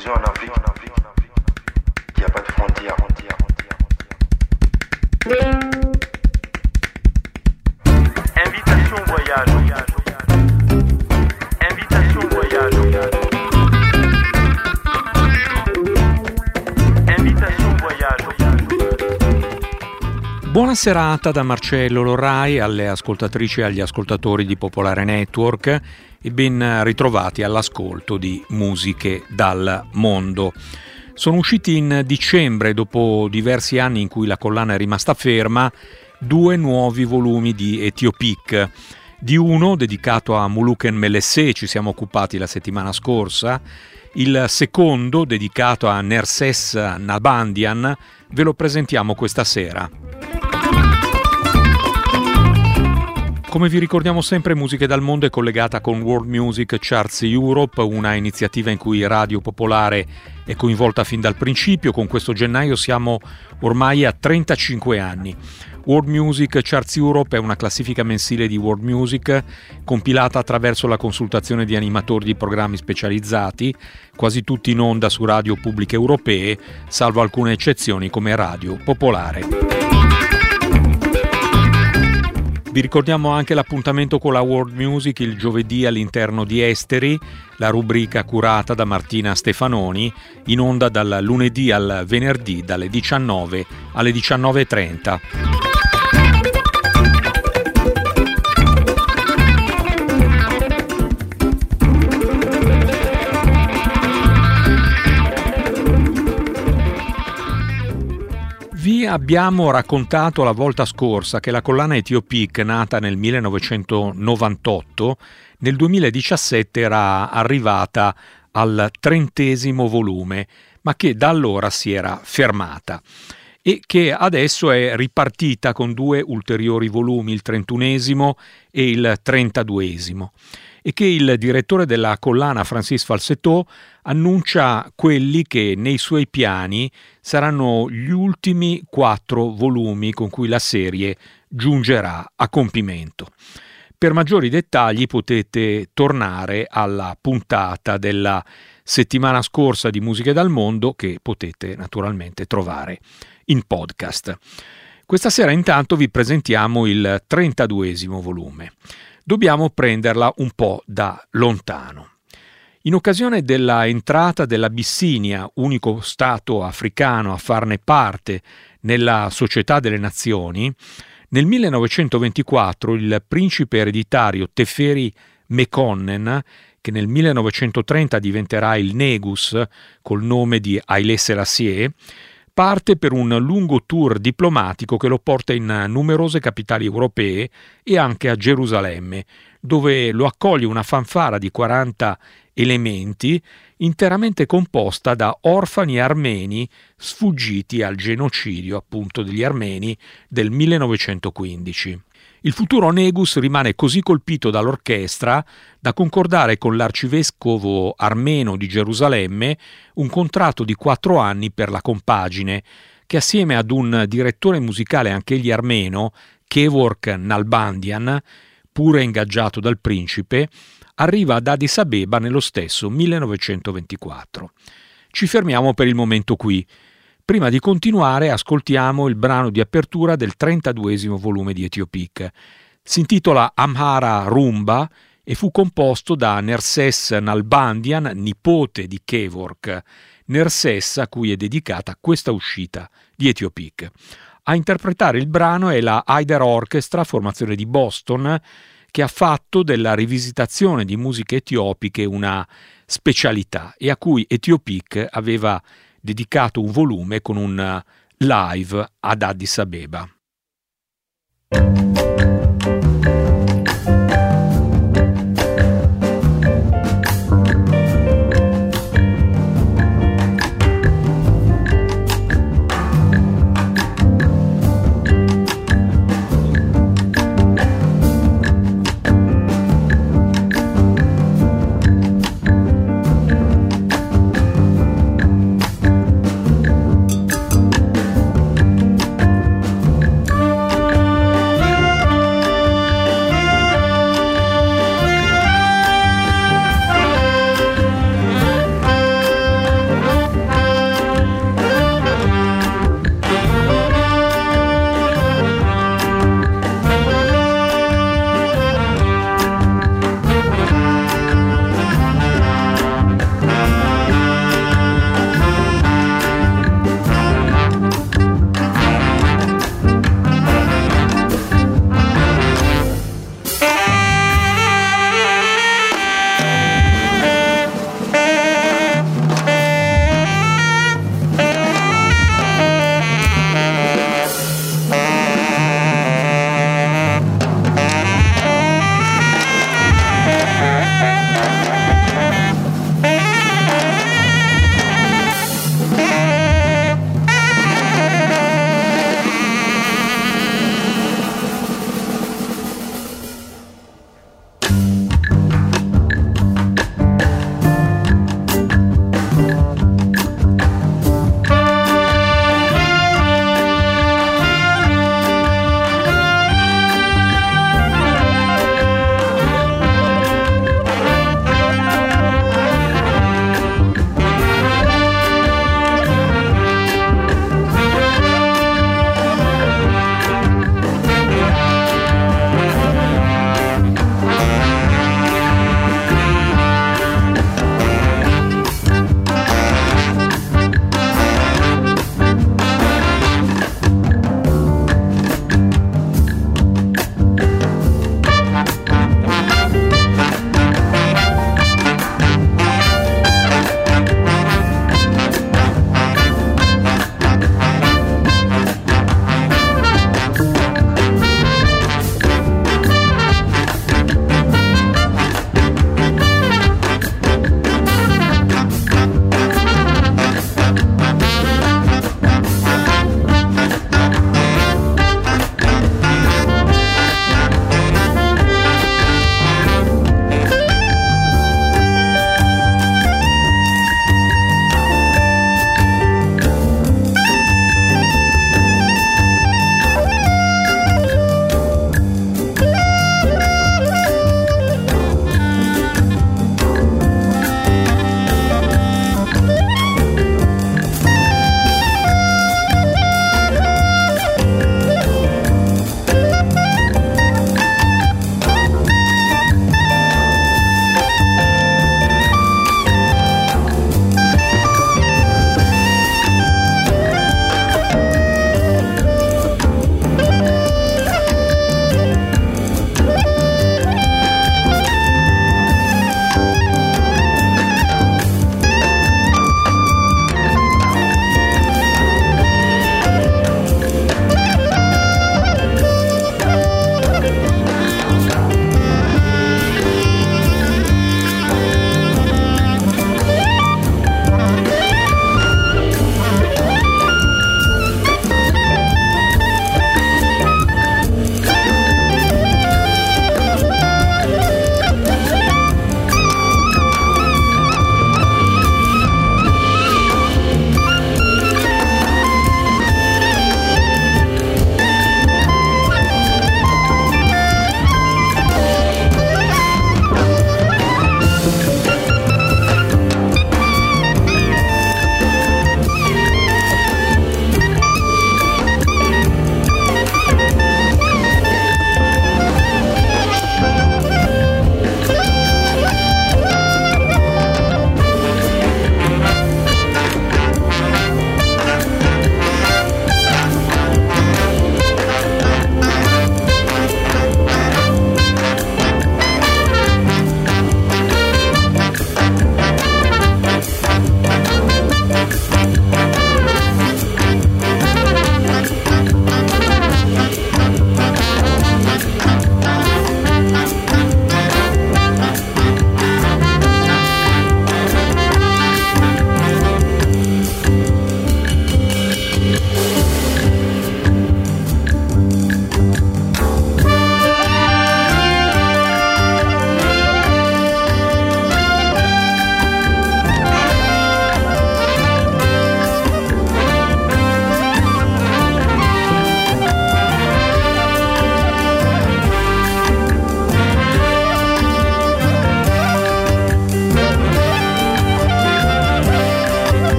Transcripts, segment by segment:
Disons en Afrique, il n'y a pas de frontières. Invitation voyage. Invitation voyage. Invitation voyage. Buona serata da Marcello Lorrai alle ascoltatrici e agli ascoltatori di Popolare Network e ben ritrovati all'ascolto di Musiche dal Mondo. Sono usciti in dicembre, dopo diversi anni in cui la collana è rimasta ferma, 2 nuovi volumi di Ethiopic. Di uno dedicato a Muluken Melesse, ci siamo occupati la settimana scorsa, il secondo dedicato a Nerses Nalbandian ve lo presentiamo questa sera. Come vi ricordiamo sempre, Musiche dal Mondo è collegata con World Music Charts Europe, una iniziativa in cui Radio Popolare è coinvolta fin dal principio. Con questo gennaio siamo ormai a 35 anni. World Music Charts Europe è una classifica mensile di world music compilata attraverso la consultazione di animatori di programmi specializzati, quasi tutti in onda su radio pubbliche europee, salvo alcune eccezioni come Radio Popolare. Vi ricordiamo anche l'appuntamento con la World Music il giovedì all'interno di Esteri, la rubrica curata da Martina Stefanoni, in onda dal lunedì al venerdì dalle 19 alle 19:30. Vi abbiamo raccontato la volta scorsa che la collana Ethiopic, nata nel 1998, nel 2017 era arrivata al 30° volume, ma che da allora si era fermata e che adesso è ripartita con 2 ulteriori volumi, il 31° e il 32°, e che il direttore della collana Francis Falsetto annuncia quelli che nei suoi piani saranno gli ultimi 4 volumi con cui la serie giungerà a compimento. Per maggiori dettagli potete tornare alla puntata della settimana scorsa di Musiche dal Mondo, che potete naturalmente trovare in podcast. Questa sera intanto vi presentiamo il 32° volume. Dobbiamo prenderla un po' da lontano. In occasione della entrata dell'Abissinia, unico stato africano a farne parte nella Società delle Nazioni, nel 1924 il principe ereditario Teferi Mekonnen, che nel 1930 diventerà il Negus col nome di Haile Selassie, parte per un lungo tour diplomatico che lo porta in numerose capitali europee e anche a Gerusalemme, dove lo accoglie una fanfara di 40 elementi interamente composta da orfani armeni sfuggiti al genocidio appunto degli armeni del 1915. Il futuro Negus rimane così colpito dall'orchestra da concordare con l'arcivescovo armeno di Gerusalemme un contratto di 4 anni per la compagine, che assieme ad un direttore musicale anch'egli armeno, Kevork Nalbandian, pure ingaggiato dal principe, arriva ad Addis Abeba nello stesso 1924. Ci fermiamo per il momento qui. Prima di continuare ascoltiamo il brano di apertura del 32° volume di Ethiopic. Si intitola Amhara Rumba e fu composto da Nerses Nalbandian, nipote di Kevork, Nerses a cui è dedicata questa uscita di Ethiopic. A interpretare il brano è la Haider Orchestra, formazione di Boston, che ha fatto della rivisitazione di musiche etiopiche una specialità e a cui Ethiopic aveva dedicato un volume con un live ad Addis Abeba.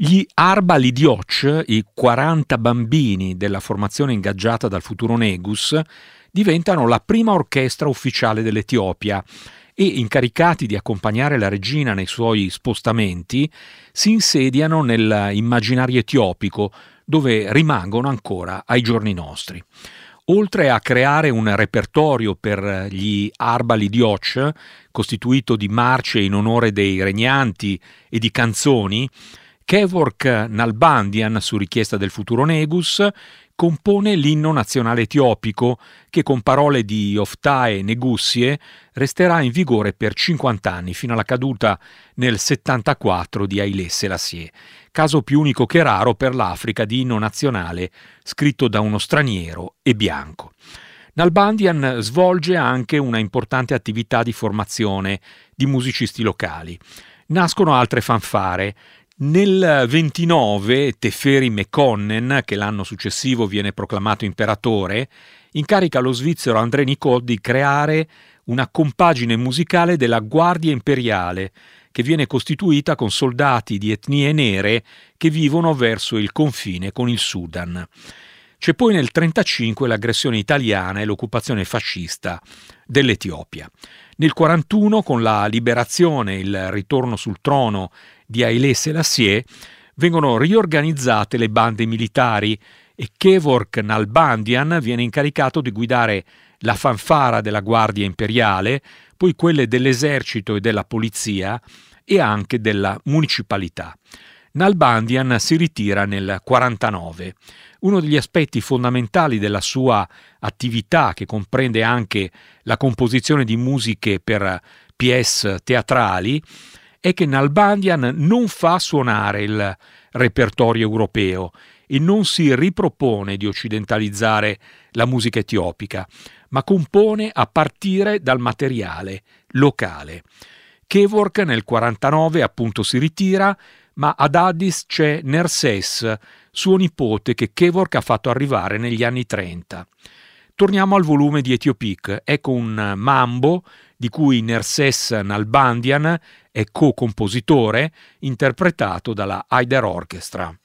Gli Arba Lidioch, i 40 bambini della formazione ingaggiata dal futuro Negus, diventano la prima orchestra ufficiale dell'Etiopia e, incaricati di accompagnare la regina nei suoi spostamenti, si insediano nell'immaginario etiopico, dove rimangono ancora ai giorni nostri. Oltre a creare un repertorio per gli Arba Lidioch, costituito di marce in onore dei regnanti e di canzoni, Kevork Nalbandian, su richiesta del futuro Negus, compone l'inno nazionale etiopico che, con parole di Oftae Negussie, resterà in vigore per 50 anni fino alla caduta nel 74 di Haile Selassie, caso più unico che raro per l'Africa di inno nazionale scritto da uno straniero e bianco. Nalbandian svolge anche una importante attività di formazione di musicisti locali. Nascono altre fanfare. Nel 29 Teferi Mekonnen, che l'anno successivo viene proclamato imperatore, incarica lo svizzero André Nicot di creare una compagine musicale della Guardia Imperiale, che viene costituita con soldati di etnie nere che vivono verso il confine con il Sudan. C'è poi nel 1935 l'aggressione italiana e l'occupazione fascista dell'Etiopia. Nel 1941, con la liberazione e il ritorno sul trono di Haile Selassie, vengono riorganizzate le bande militari e Kevork Nalbandian viene incaricato di guidare la fanfara della Guardia Imperiale, poi quelle dell'esercito e della polizia e anche della municipalità. Nalbandian si ritira nel 1949. Uno degli aspetti fondamentali della sua attività, che comprende anche la composizione di musiche per pièce teatrali, è che Nalbandian non fa suonare il repertorio europeo e non si ripropone di occidentalizzare la musica etiopica, ma compone a partire dal materiale locale. Kevork nel 1949 appunto si ritira, ma ad Addis c'è Nerses, suo nipote, che Kevork ha fatto arrivare negli anni 30. Torniamo al volume di Etiopic. Ecco un mambo di cui Nerses Nalbandian è co-compositore, interpretato dalla Haider Orchestra.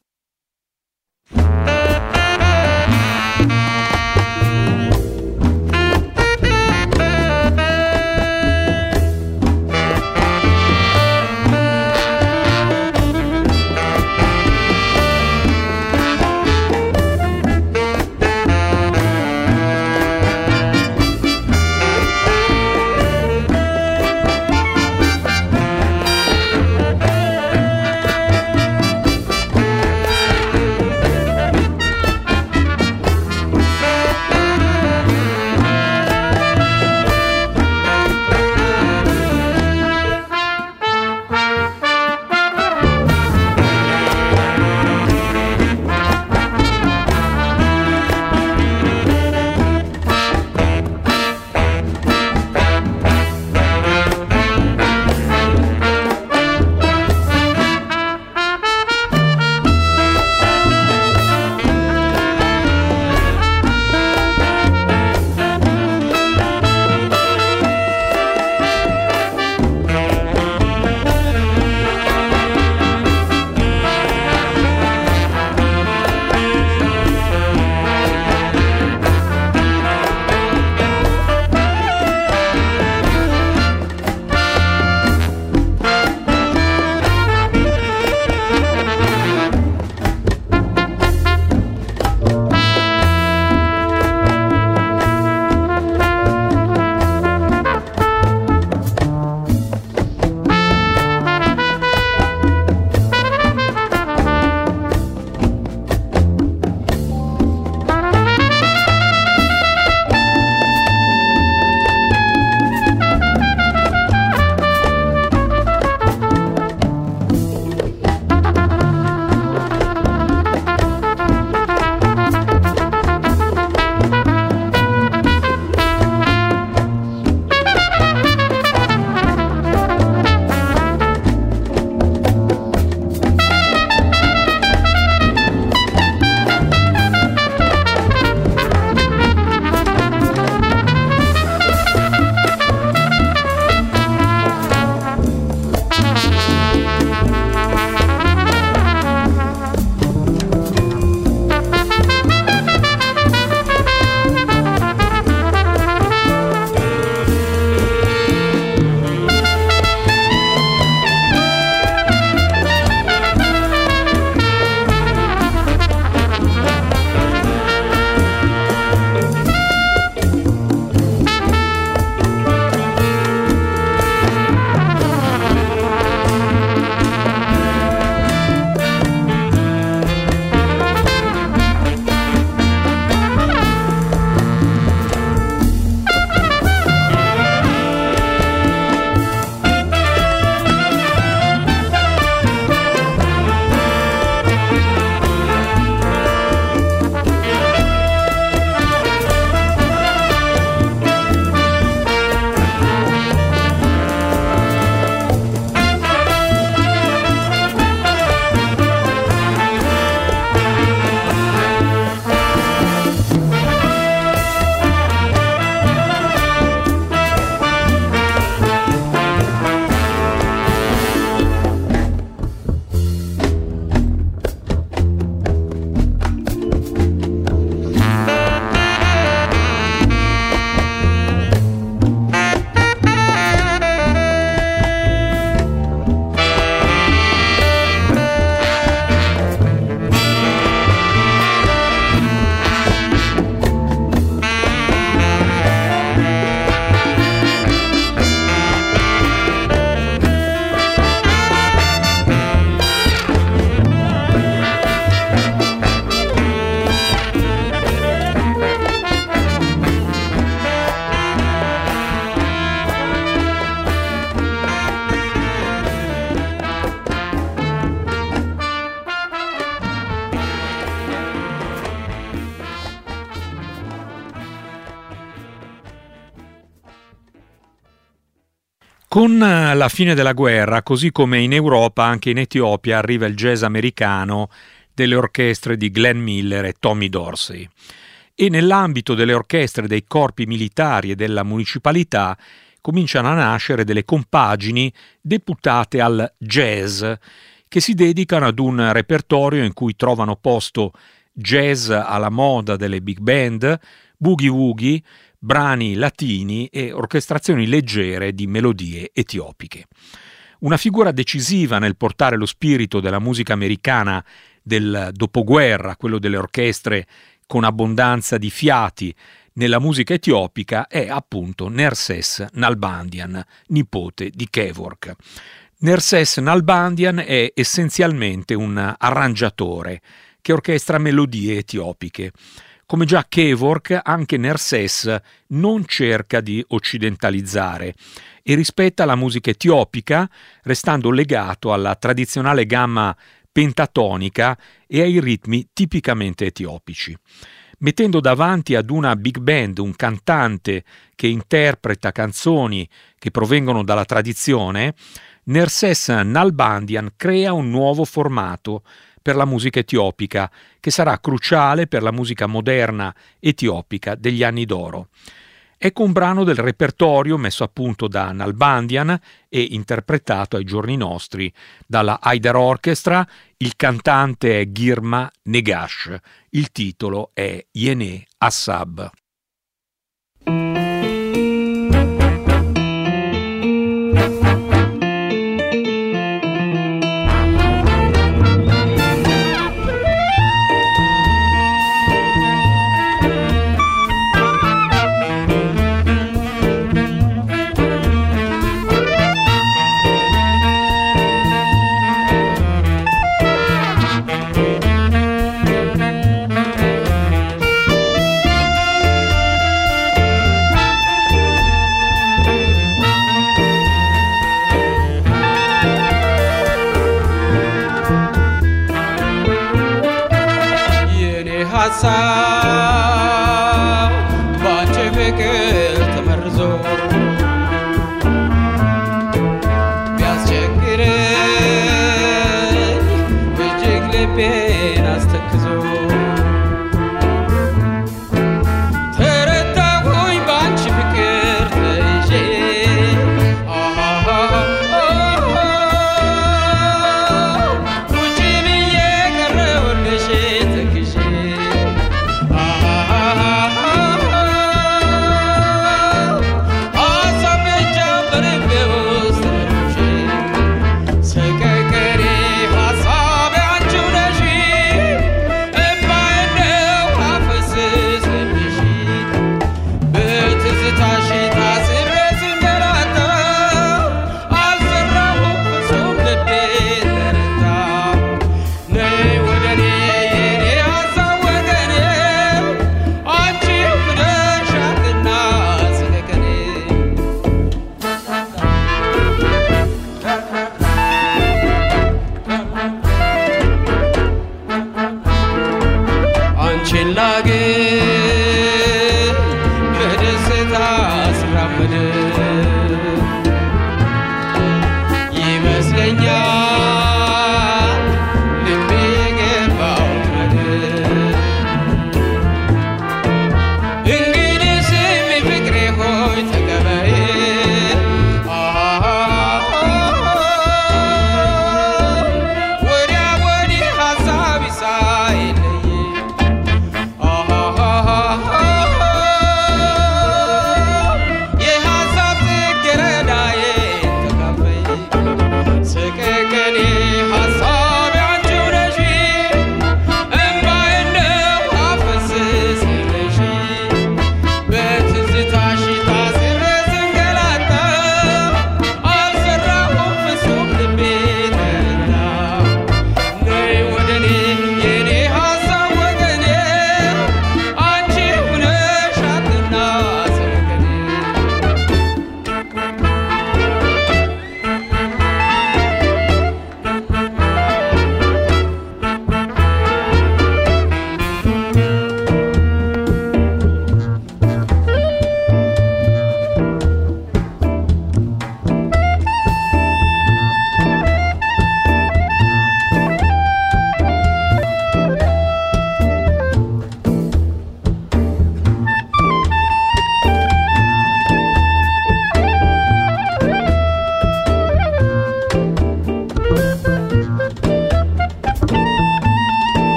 Con la fine della guerra, così come in Europa, anche in Etiopia arriva il jazz americano delle orchestre di Glenn Miller e Tommy Dorsey. E nell'ambito delle orchestre dei corpi militari e della municipalità cominciano a nascere delle compagini deputate al jazz, che si dedicano ad un repertorio in cui trovano posto jazz alla moda delle big band, boogie-woogie, brani latini e orchestrazioni leggere di melodie etiopiche. Una figura decisiva nel portare lo spirito della musica americana del dopoguerra, quello delle orchestre con abbondanza di fiati, nella musica etiopica è appunto Nerses Nalbandian, nipote di Kevork. Nerses Nalbandian è essenzialmente un arrangiatore che orchestra melodie etiopiche. Come già Kevork, anche Nerses non cerca di occidentalizzare e rispetta la musica etiopica, restando legato alla tradizionale gamma pentatonica e ai ritmi tipicamente etiopici. Mettendo davanti ad una big band un cantante che interpreta canzoni che provengono dalla tradizione, Nerses Nalbandian crea un nuovo formato per la musica etiopica, che sarà cruciale per la musica moderna etiopica degli anni d'oro. Ecco un brano del repertorio messo a punto da Nalbandian e interpretato ai giorni nostri dalla Haidar Orchestra. Il cantante è Girma Negash. Il titolo è Yene Assab. Secretary, Hasabe, and Judashi.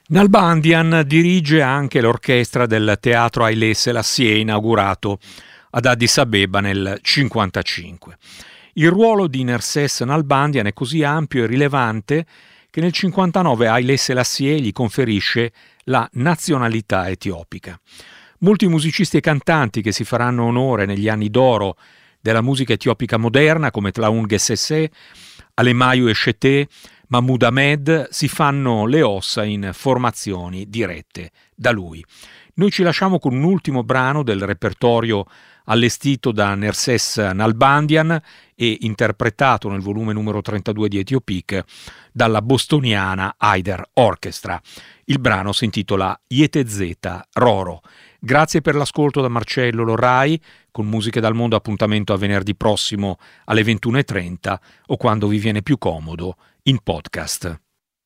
Nalbandian dirige anche l'orchestra del teatro Haile Selassie, inaugurato ad Addis Abeba nel 1955. Il ruolo di Nerses Nalbandian è così ampio e rilevante che nel 1959 Haile Selassie gli conferisce la nazionalità etiopica. Molti musicisti e cantanti che si faranno onore negli anni d'oro della musica etiopica moderna, come Tlaun Gessese, Alemayu Eshete, Mahmoud Ahmed, si fanno le ossa in formazioni dirette da lui. Noi ci lasciamo con un ultimo brano del repertorio allestito da Nerses Nalbandian e interpretato nel volume numero 32 di Etiopic dalla bostoniana Haider Orchestra. Il brano si intitola Yetezeta Roro. Grazie per l'ascolto da Marcello Lorrai. Con Musiche dal Mondo appuntamento a venerdì prossimo alle 21:30 o quando vi viene più comodo in podcast.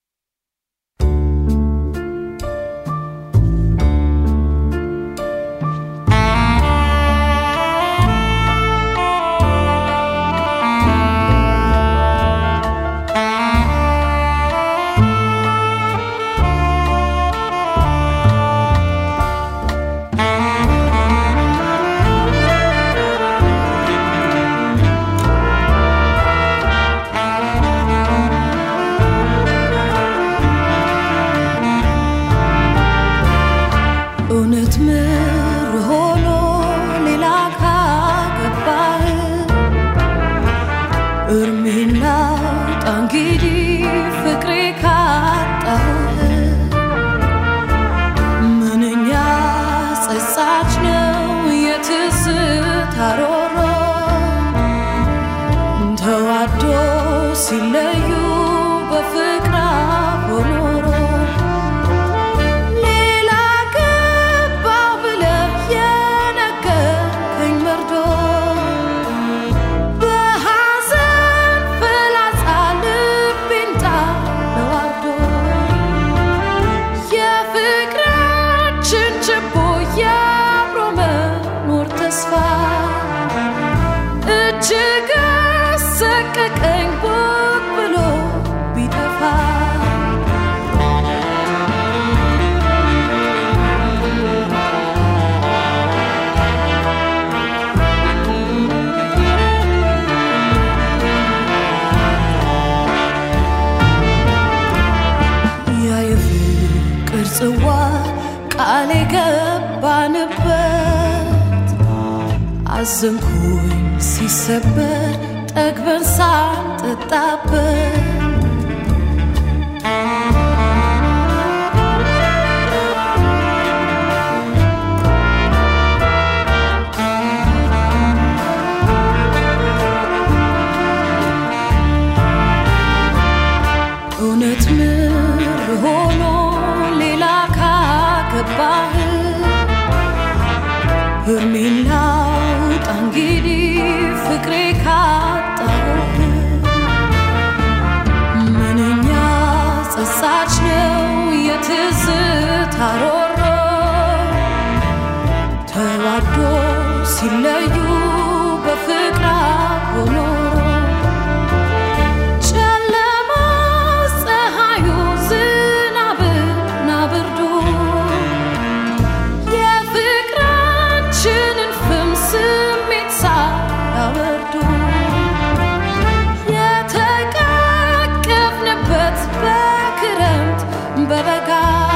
ሲለዩ በፍቅር ሆኖሮ ሌላ ገባ ብለህ የነገርከኝ መርዶ በሐዘን ፍላጻ ልቤን ጣለው አርዶ የፍቅራችን ችቦ የአብሮ መኖር ተስፋ እጅግ ሰቀቀኝ ብሎ ቢጠፋ ያ የፍቅር ጽዋ ቃል የገባንበት አዘንኩኝ ሲሰበር ጠግበን ሳንጠጣበት እውነት ምር ሆኖ ሌላ ካገባህ እርሜን ላውጣ እንግዲህ ፍቅሬ ካጣሁህ ምንኛ ጸጻች ነው የትዝታ ሮሮ ተዋዶ ሲለዩ በፍቅር ሆኖሮ ጨለማው ፀሐዩ ዝናብና ብርዱ የፍቅራችንን ፍም ስሜት ሳያወርዱ የተቃቀፍንበት በክረምት በበጋ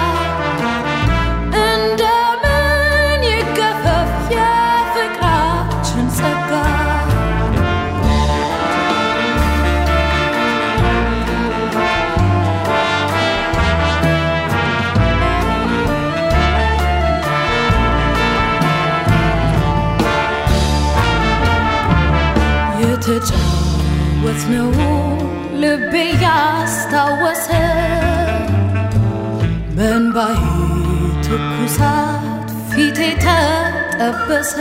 እንደምን ይገፈፍ የፍቅራችን ጸጋ የተጫወትነው ልቤ ያስታወሰ በእንባዬ ትኩሳት ፊቴ ተጠበሰ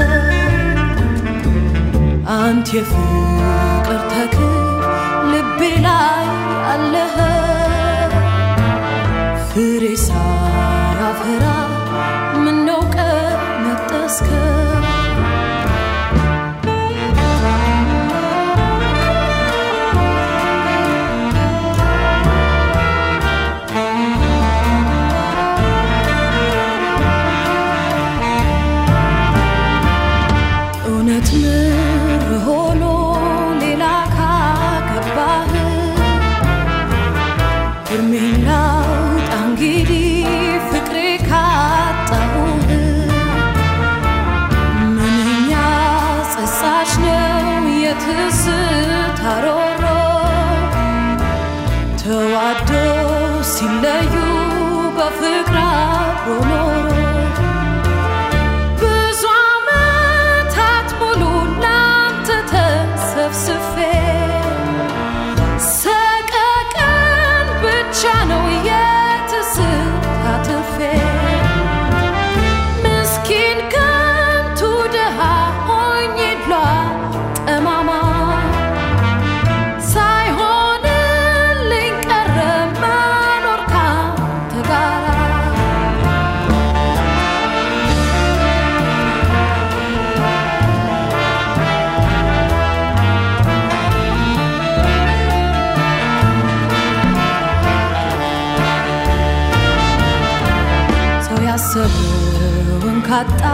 አንተ የፍቅር ተክል ልቤ ላይ አለህ ፍሬ ሳያፈራ ምነው ቀነጠስከው ላውጣ እንግዲህ ፍቅሬ ካጣሁህ ምንኛ ጸጻች ነው የትዝታ ሮሮ ተዋዶ ሲለዩ በፍቅር አብሮ ኖሮ ብዙ ዓመታት ሙሉ ላንተ ተሰፍስፌ ሰቀቀን ብቻ ነው የትዝታ ትፌ ምስኪን ከንቱ ድሃ ሆኜ ሏ ጠማማ ሳይሆንልኝ ቀረ መኖር ካንተ ጋራ ሰው ያሰበውን ካጣ